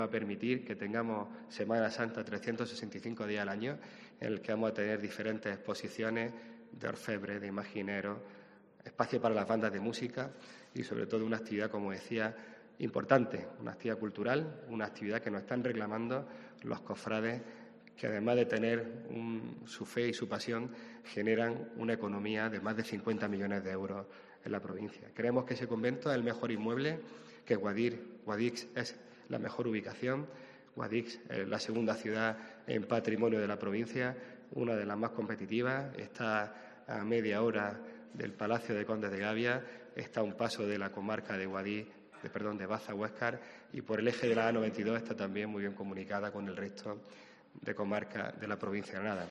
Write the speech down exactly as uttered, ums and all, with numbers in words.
va a permitir que tengamos Semana Santa trescientos sesenta y cinco días al año, en el que vamos a tener diferentes exposiciones de orfebre, de imagineros, espacio para las bandas de música y, sobre todo, una actividad, como decía, importante, una actividad cultural, una actividad que nos están reclamando los cofrades, que además de tener un, su fe y su pasión, generan una economía de más de cincuenta millones de euros en la provincia. Creemos que ese convento es el mejor inmueble, que Guadir, Guadix es la mejor ubicación. Guadix es la segunda ciudad en patrimonio de la provincia, una de las más competitivas, está a media hora del Palacio de Condes de Gavia, está a un paso de la comarca de Guadix, de, perdón, de Baza-Huéscar, y por el eje de la A noventa y dos está también muy bien comunicada con el resto de comarcas de la provincia de Granada.